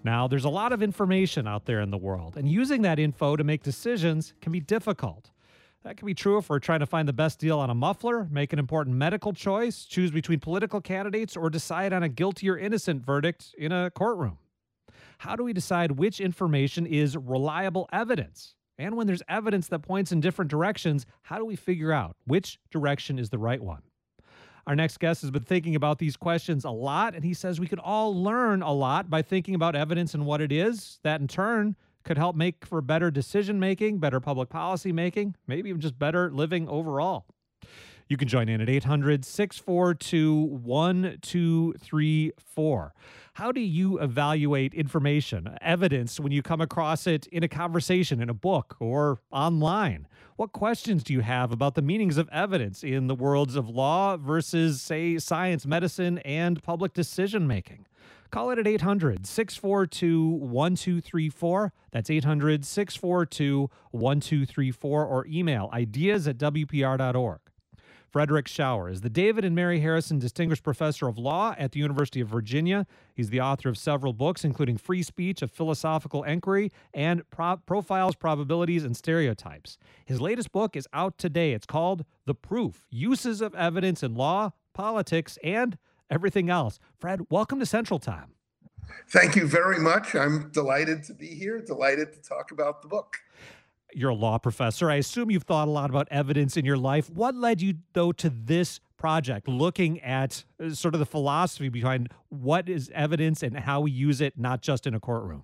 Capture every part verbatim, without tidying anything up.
Now, there's a lot of information out there in the world, and using that info to make decisions can be difficult. That can be true if we're trying to find the best deal on a muffler, make an important medical choice, choose between political candidates, or decide on a guilty or innocent verdict in a courtroom. How do we decide which information is reliable evidence? And when there's evidence that points in different directions, how do we figure out which direction is the right one? Our next guest has been thinking about these questions a lot, and he says we could all learn a lot by thinking about evidence and what it is. That, in turn, could help make for better decision-making, better public policy making, maybe even just better living overall. You can join in at eight hundred, six four two, one two three four. How do you evaluate information, evidence, when you come across it in a conversation, in a book, or online? What questions do you have about the meanings of evidence in the worlds of law versus, say, science, medicine, and public decision-making? Call it at eight hundred, six four two, one two three four. That's eight hundred, six four two, one two three four, or email ideas at w p r dot org. Frederick Schauer is the David and Mary Harrison Distinguished Professor of Law at the University of Virginia. He's the author of several books, including Free Speech, A Philosophical Inquiry, and Pro- Profiles, Probabilities, and Stereotypes. His latest book is out today. It's called The Proof: Uses of Evidence in Law, Politics, and Everything Else. Fred, welcome to Central Time. Thank you very much. I'm delighted to be here, delighted to talk about the book. You're a law professor. I assume you've thought a lot about evidence in your life. What led you, though, to this project, looking at uh, sort of the philosophy behind what is evidence and how we use it, not just in a courtroom?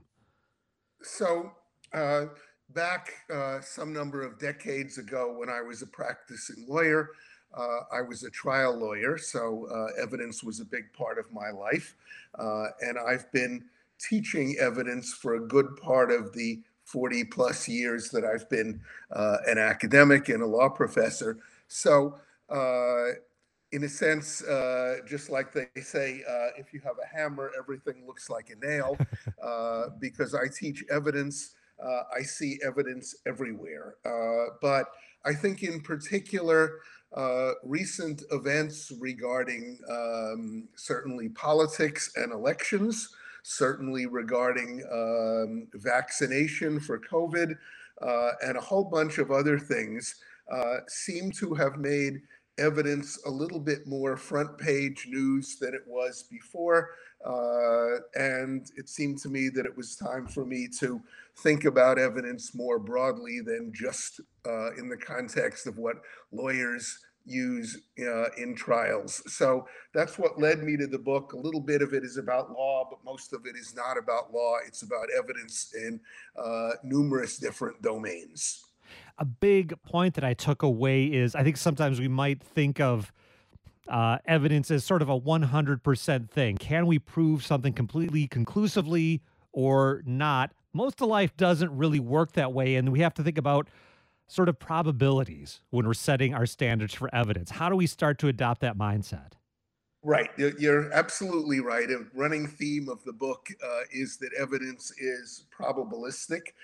So uh, back uh, some number of decades ago, when I was a practicing lawyer, uh, I was a trial lawyer, so uh, evidence was a big part of my life. Uh, and I've been teaching evidence for a good part of the forty plus years that I've been uh, an academic and a law professor. So uh, in a sense, uh, just like they say, uh, if you have a hammer, everything looks like a nail. Uh, because I teach evidence, uh, I see evidence everywhere. Uh, but I think in particular, uh, recent events regarding um, certainly politics and elections, certainly regarding um, vaccination for COVID, uh, and a whole bunch of other things, uh, seem to have made evidence a little bit more front page news than it was before. Uh, and it seemed to me that it was time for me to think about evidence more broadly than just uh, in the context of what lawyers use uh, in trials. So that's what led me to the book. A little bit of it is about law, but most of it is not about law. It's about evidence in uh, numerous different domains. A big point that I took away is I think sometimes we might think of uh, evidence as sort of a one hundred percent thing. Can we prove something completely conclusively or not? Most of life doesn't really work that way, and we have to think about sort of probabilities when we're setting our standards for evidence. How do we start to adopt that mindset? Right. You're you're absolutely right. A running theme of the book uh, is that evidence is probabilistic.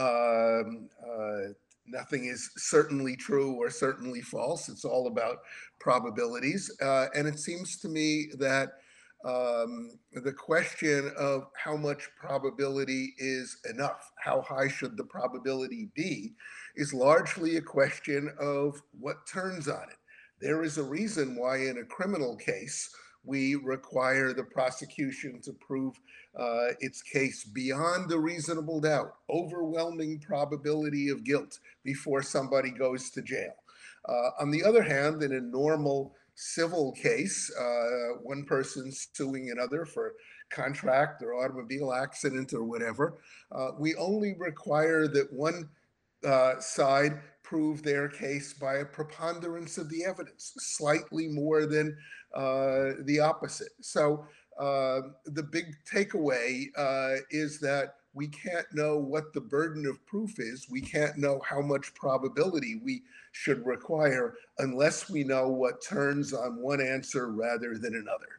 Um, uh, nothing is certainly true or certainly false. It's all about probabilities. Uh, and it seems to me that um, the question of how much probability is enough, how high should the probability be, is largely a question of what turns on it. There is a reason why in a criminal case, we require the prosecution to prove uh, its case beyond a reasonable doubt, overwhelming probability of guilt before somebody goes to jail. Uh, on the other hand, in a normal civil case, uh, one person suing another for contract or automobile accident or whatever, uh, we only require that one uh, side prove their case by a preponderance of the evidence, slightly more than uh, the opposite. So uh, the big takeaway uh, is that we can't know what the burden of proof is. We can't know how much probability we should require unless we know what turns on one answer rather than another.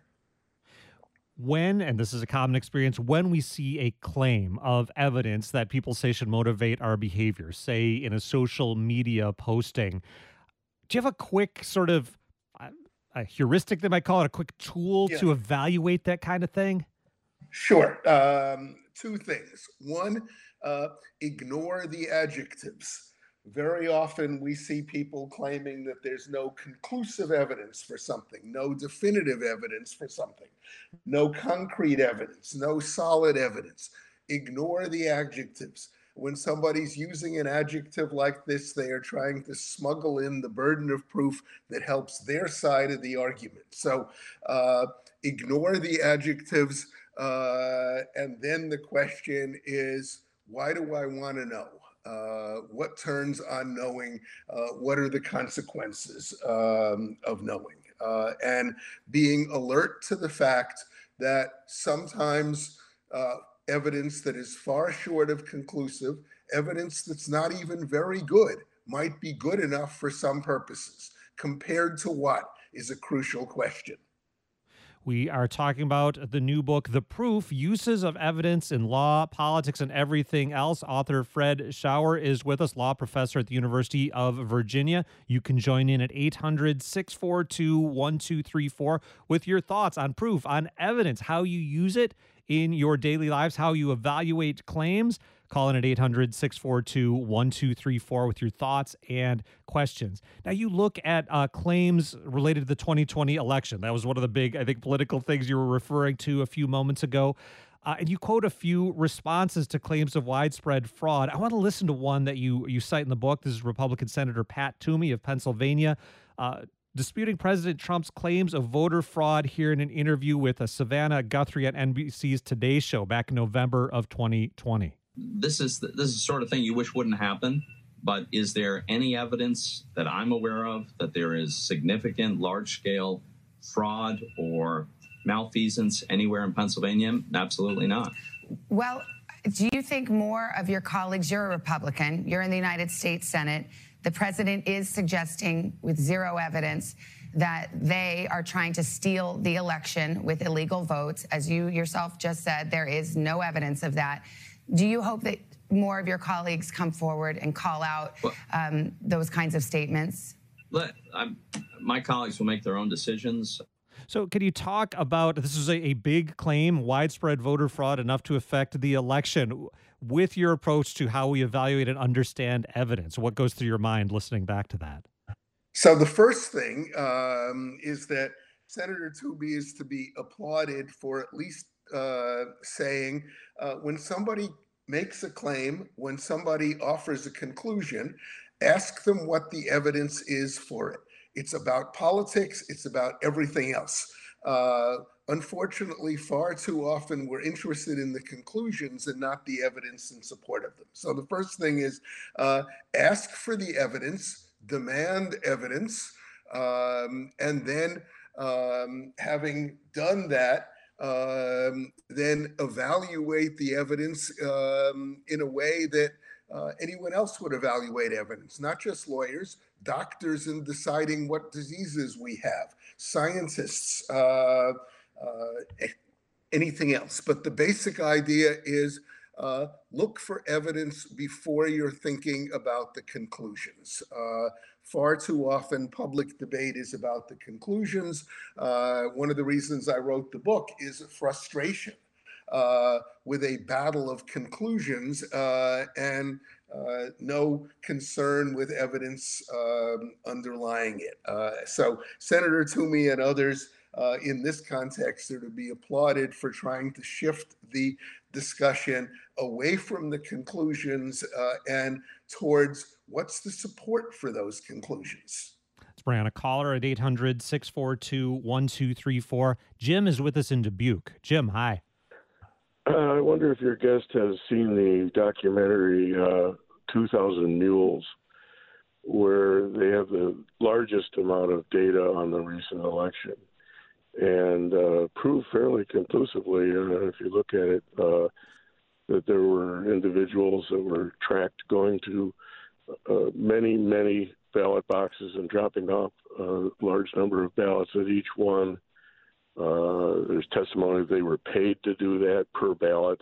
When, and this is a common experience, when we see a claim of evidence that people say should motivate our behavior, say in a social media posting, do you have a quick sort of uh, a heuristic, they might call it, a quick tool Yeah. to evaluate that kind of thing? Sure. Um, two things. One, uh, ignore the adjectives. Very often we see people claiming that there's no conclusive evidence for something, no definitive evidence for something, no concrete evidence, no solid evidence. Ignore the adjectives. When somebody's using an adjective like this, they are trying to smuggle in the burden of proof that helps their side of the argument. So uh, ignore the adjectives. Uh, and then the question is, why do I want to know? Uh, what turns on knowing? Uh, what are the consequences um, of knowing? Uh, and being alert to the fact that sometimes uh, evidence that is far short of conclusive, evidence that's not even very good, might be good enough for some purposes. Compared to what is a crucial question. We are talking about the new book, The Proof: Uses of Evidence in Law, Politics, and Everything Else. Author Fred Schauer is with us, law professor at the University of Virginia. You can join in at eight hundred, six four two, one two three four with your thoughts on proof, on evidence, how you use it in your daily lives, how you evaluate claims. Call in at eight hundred, six four two, one two three four with your thoughts and questions. Now, you look at uh, claims related to the twenty twenty election. That was one of the big, I think, political things you were referring to a few moments ago. Uh, and you quote a few responses to claims of widespread fraud. I want to listen to one that you, you cite in the book. This is Republican Senator Pat Toomey of Pennsylvania, uh, disputing President Trump's claims of voter fraud here in an interview with uh, Savannah Guthrie on N B C's Today Show back in November of twenty twenty. This is the, this is the sort of thing you wish wouldn't happen, but is there any evidence that I'm aware of that there is significant large-scale fraud or malfeasance anywhere in Pennsylvania? Absolutely not. Well, do you think more of your colleagues, you're a Republican, you're in the United States Senate, the president is suggesting with zero evidence that they are trying to steal the election with illegal votes. As you yourself just said, there is no evidence of that. Do you hope that more of your colleagues come forward and call out um, those kinds of statements? Let, I'm, my colleagues will make their own decisions. So can you talk about, this is a, a big claim, widespread voter fraud enough to affect the election, with your approach to how we evaluate and understand evidence? What goes through your mind listening back to that? So the first thing um, is that Senator Toomey is to be applauded for at least uh, saying uh, when somebody makes a claim, when somebody offers a conclusion, ask them what the evidence is for it. It's about politics. It's about everything else. Uh, unfortunately, far too often we're interested in the conclusions and not the evidence in support of them. So the first thing is uh, ask for the evidence, demand evidence, um, and then um, having done that, um, then evaluate the evidence um, in a way that uh, anyone else would evaluate evidence, not just lawyers, doctors in deciding what diseases we have, scientists, uh, uh, anything else. But the basic idea is uh, look for evidence before you're thinking about the conclusions. Uh, far too often, public debate is about the conclusions. Uh, one of the reasons I wrote the book is frustration uh, with a battle of conclusions uh, and uh, no concern with evidence um, underlying it. Uh, so Senator Toomey and others uh, in this context are to be applauded for trying to shift the discussion away from the conclusions uh, and towards what's the support for those conclusions. Let's bring on a caller at eight hundred, six four two, one two three four. Jim is with us in Dubuque. Jim, hi. Uh, I wonder if your guest has seen the documentary uh, two thousand Mules, where they have the largest amount of data on the recent election and uh, prove fairly conclusively, uh, if you look at it, uh, that there were individuals that were tracked going to uh, many, many ballot boxes and dropping off a large number of ballots at each one. Uh, there's testimony that they were paid to do that per ballot,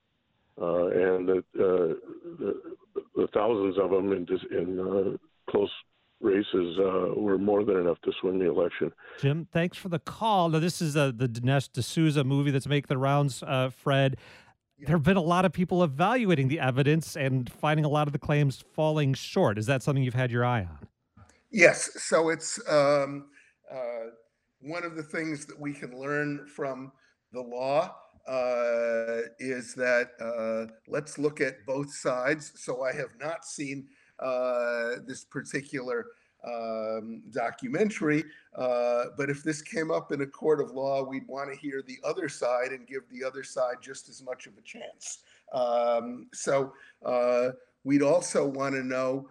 uh, and that uh, the, the thousands of them in, in uh, close races uh, were more than enough to swing the election. Jim, thanks for the call. Now, this is uh, the Dinesh D'Souza movie that's making the rounds, uh, Fred. There have been a lot of people evaluating the evidence and finding a lot of the claims falling short. Is that something you've had your eye on? Yes. So it's um, uh, one of the things that we can learn from the law uh, is that uh, let's look at both sides. So I have not seen uh, this particular um, documentary, uh, but if this came up in a court of law, we'd want to hear the other side and give the other side just as much of a chance. Um, so uh, we'd also want to know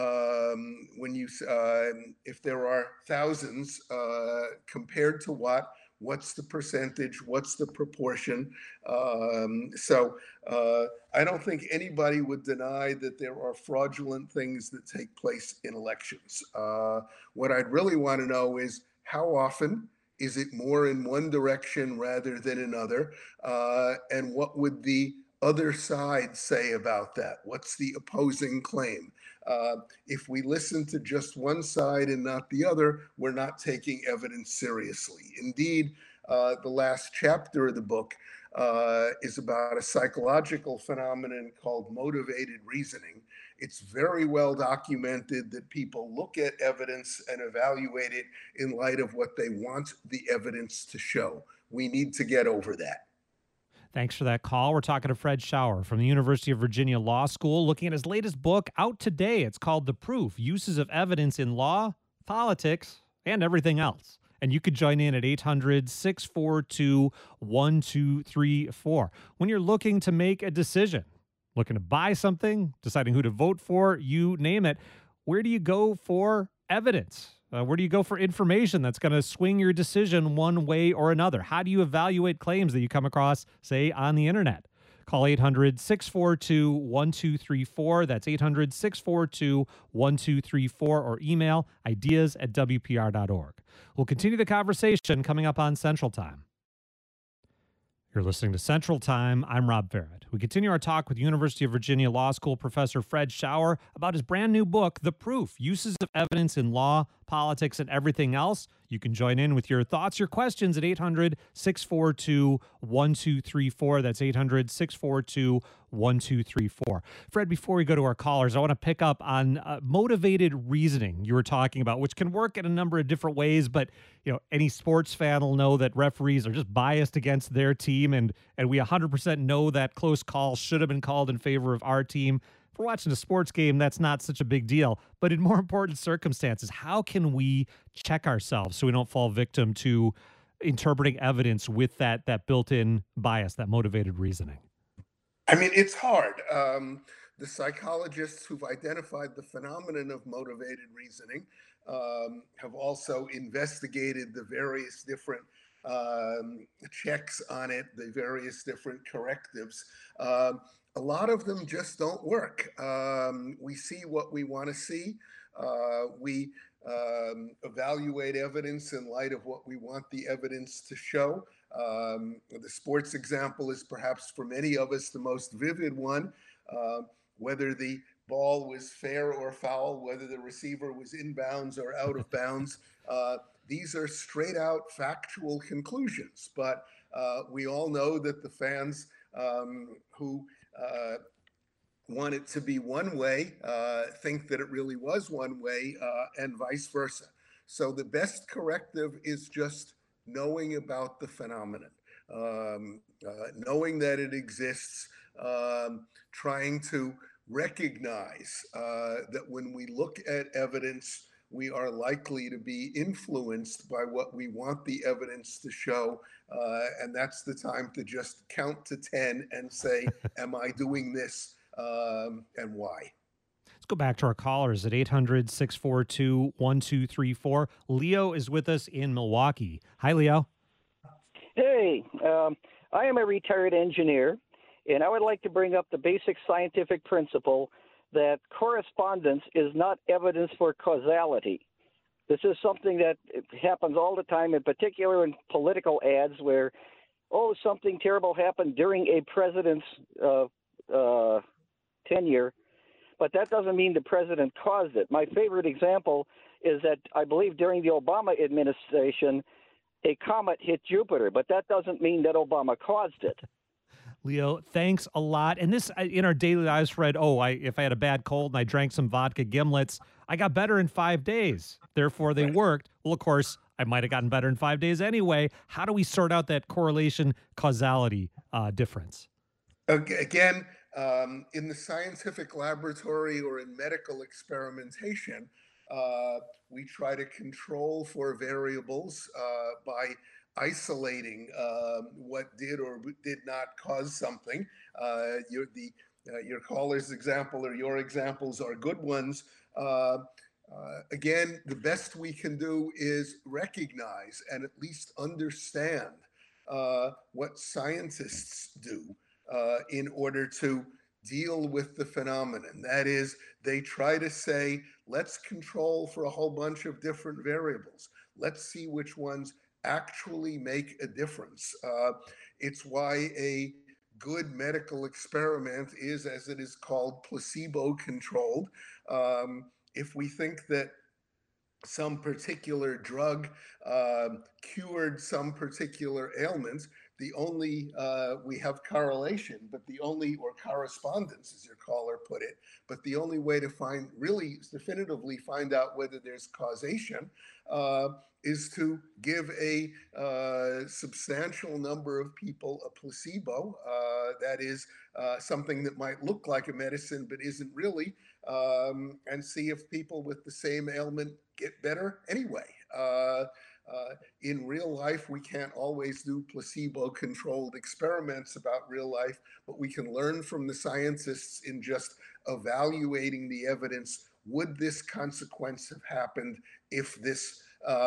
um, when you uh, if there are thousands uh, compared to what. What's the percentage? What's the proportion? Um, so uh, I don't think anybody would deny that there are fraudulent things that take place in elections. Uh, what I'd really want to know is how often, is it more in one direction rather than another? Uh, and what would the other side say about that? What's the opposing claim? Uh, if we listen to just one side and not the other, we're not taking evidence seriously. Indeed, uh, the last chapter of the book uh, is about a psychological phenomenon called motivated reasoning. It's very well documented that people look at evidence and evaluate it in light of what they want the evidence to show. We need to get over that. Thanks for that call. We're talking to Fred Schauer from the University of Virginia Law School, looking at his latest book out today. It's called The Proof: Uses of Evidence in Law, Politics, and Everything Else. And you could join in at eight hundred, six four two, one two three four. When you're looking to make a decision, looking to buy something, deciding who to vote for, you name it, where do you go for evidence? Uh, where do you go for information that's going to swing your decision one way or another? How do you evaluate claims that you come across, say, on the internet? Call eight hundred, six four two, one two three four. That's eight hundred, six four two, one two three four, or email ideas at W P R dot org. We'll continue the conversation coming up on Central Time. You're listening to Central Time. I'm Rob Barrett. We continue our talk with University of Virginia Law School professor Fred Schauer about his brand new book, The Proof: Uses of Evidence in Law, Politics, and Everything Else. You can join in with your thoughts, your questions at eight hundred, six four two, one two three four. That's eight hundred, six four two, one two three four. Fred, before we go to our callers, I want to pick up on uh, motivated reasoning you were talking about, which can work in a number of different ways, but you know, any sports fan will know that referees are just biased against their team, and and we one hundred percent know that close calls should have been called in favor of our team. If we're watching a sports game, that's not such a big deal. But in more important circumstances, how can we check ourselves so we don't fall victim to interpreting evidence with that that built-in bias, that motivated reasoning? I mean, it's hard. Um, the psychologists who've identified the phenomenon of motivated reasoning um, have also investigated the various different um, checks on it, the various different correctives. Um, a lot of them just don't work. Um, we see what we want to see. Uh, we um, evaluate evidence in light of what we want the evidence to show. Um, the sports example is perhaps for many of us the most vivid one. Uh, whether the ball was fair or foul, whether the receiver was in bounds or out of bounds, uh, these are straight out factual conclusions. But uh, we all know that the fans um, who uh, want it to be one way uh, think that it really was one way, uh, and vice versa. So the best corrective is just knowing about the phenomenon, um, uh, knowing that it exists, um, trying to recognize uh, that when we look at evidence, we are likely to be influenced by what we want the evidence to show. Uh, and that's the time to just count to ten and say, am I doing this um, and why? Let's go back to our callers at eight hundred, six four two, one two three four. Leo is with us in Milwaukee. Hi, Leo. Hey, um, I am a retired engineer, and I would like to bring up the basic scientific principle that correspondence is not evidence for causality. This is something that happens all the time, in particular in political ads where, oh, something terrible happened during a president's uh, uh, tenure, but that doesn't mean the president caused it. My favorite example is that I believe during the Obama administration, a comet hit Jupiter, but that doesn't mean that Obama caused it. Leo, thanks a lot. And this, in our daily lives, Fred, oh, I, if I had a bad cold and I drank some vodka gimlets, I got better in five days. Therefore, they worked. Well, of course, I might have gotten better in five days anyway. How do we sort out that correlation causality uh, difference? Again, um, in the scientific laboratory or in medical experimentation, uh, we try to control for variables uh, by isolating uh, what did or did not cause something. Uh, your, the, uh, your caller's example or your examples are good ones. Uh, uh, again, the best we can do is recognize and at least understand uh, what scientists do uh, in order to deal with the phenomenon. That is, they try to say, let's control for a whole bunch of different variables. Let's see which ones actually make a difference. Uh, it's why a good medical experiment is, as it is called, placebo-controlled. Um, if we think that some particular drug uh, cured some particular ailment, the only, uh, we have correlation, but the only, or correspondence, as your caller put it, but the only way to find, really definitively find out whether there's causation uh, is to give a uh, substantial number of people a placebo. Uh, that is uh, something that might look like a medicine, but isn't really, um, and see if people with the same ailment get better anyway. Uh, uh, in real life, we can't always do placebo-controlled experiments about real life, but we can learn from the scientists in just evaluating the evidence. Would this consequence have happened if this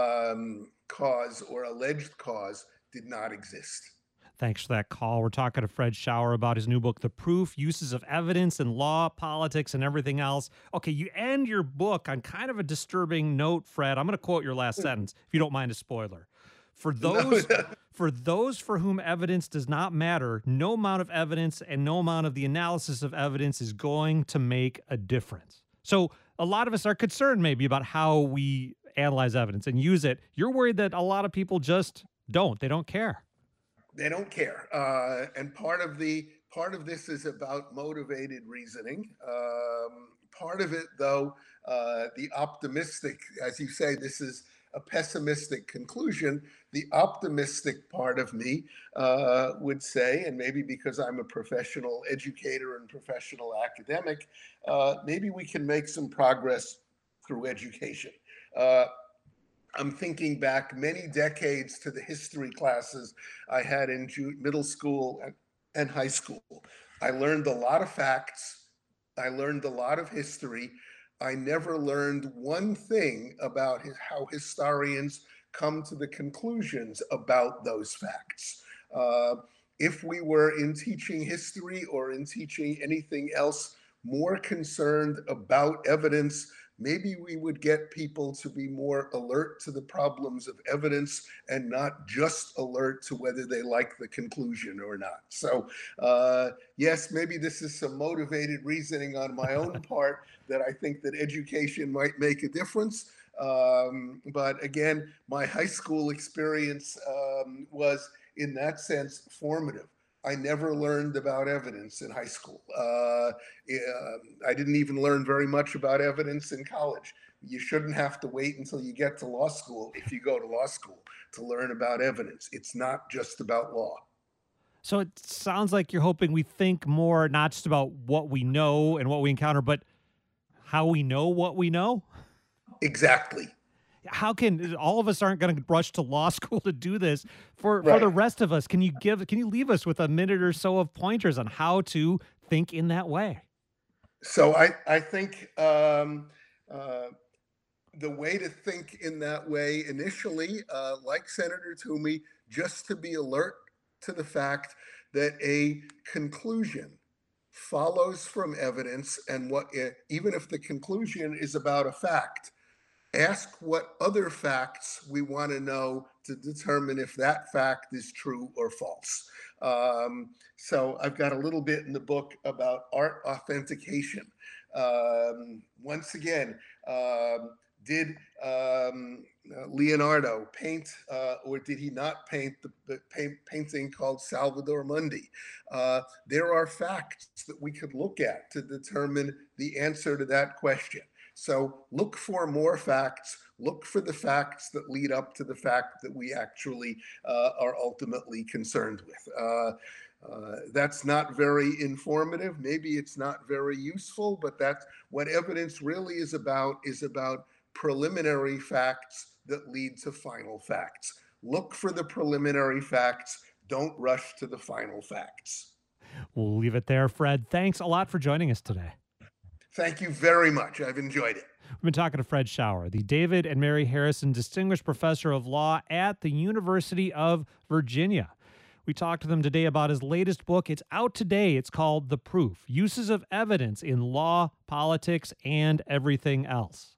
um, cause or alleged cause did not exist? Thanks for that call. We're talking to Fred Schauer about his new book, The Proof, Uses of Evidence in Law, Politics, and Everything Else. Okay, you end your book on kind of a disturbing note, Fred. I'm going to quote your last sentence, if you don't mind a spoiler. For those, no, no. for those for whom evidence does not matter, no amount of evidence and no amount of the analysis of evidence is going to make a difference. So a lot of us are concerned maybe about how we analyze evidence and use it. You're worried that a lot of people just don't. They don't care. They don't care, uh, and part of the part of this is about motivated reasoning. Um, part of it, though, uh, the optimistic, as you say, this is a pessimistic conclusion. The optimistic part of me uh, would say, and maybe because I'm a professional educator and professional academic, uh, maybe we can make some progress through education. Uh, I'm thinking back many decades to the history classes I had in middle school and high school. I learned a lot of facts. I learned a lot of history. I never learned one thing about his, how historians come to the conclusions about those facts. Uh, if we were in teaching history or in teaching anything else more concerned about evidence, maybe we would get people to be more alert to the problems of evidence and not just alert to whether they like the conclusion or not. So uh, yes, maybe this is some motivated reasoning on my own part that I think that education might make a difference. Um, but again, my high school experience um, was in that sense formative. I never learned about evidence in high school. Uh, I didn't even learn very much about evidence in college. You shouldn't have to wait until you get to law school, if you go to law school, to learn about evidence. It's not just about law. So it sounds like you're hoping we think more, not just about what we know and what we encounter, but how we know what we know? Exactly. How can all of us aren't going to rush to law school to do this for, right. for the rest of us? Can you give, can you leave us with a minute or so of pointers on how to think in that way? So I, I think um, uh, the way to think in that way initially, uh, like Senator Toomey, just to be alert to the fact that a conclusion follows from evidence, and what it, even if the conclusion is about a fact, Ask what other facts we want to know to determine if that fact is true or false. Um, so I've got a little bit in the book about art authentication. Um, once again, um, did um, Leonardo paint uh, or did he not paint the, the paint, painting called Salvator Mundi? Uh, there are facts that we could look at to determine the answer to that question. So look for more facts, look for the facts that lead up to the fact that we actually uh, are ultimately concerned with. Uh, uh, that's not very informative. Maybe it's not very useful, but that's what evidence really is about, is about preliminary facts that lead to final facts. Look for the preliminary facts. Don't rush to the final facts. We'll leave it there, Fred. Thanks a lot for joining us today. Thank you very much. I've enjoyed it. We've been talking to Fred Schauer, the David and Mary Harrison Distinguished Professor of Law at the University of Virginia. We talked to them today about his latest book. It's out today. It's called The Proof: Uses of Evidence in Law, Politics, and Everything Else.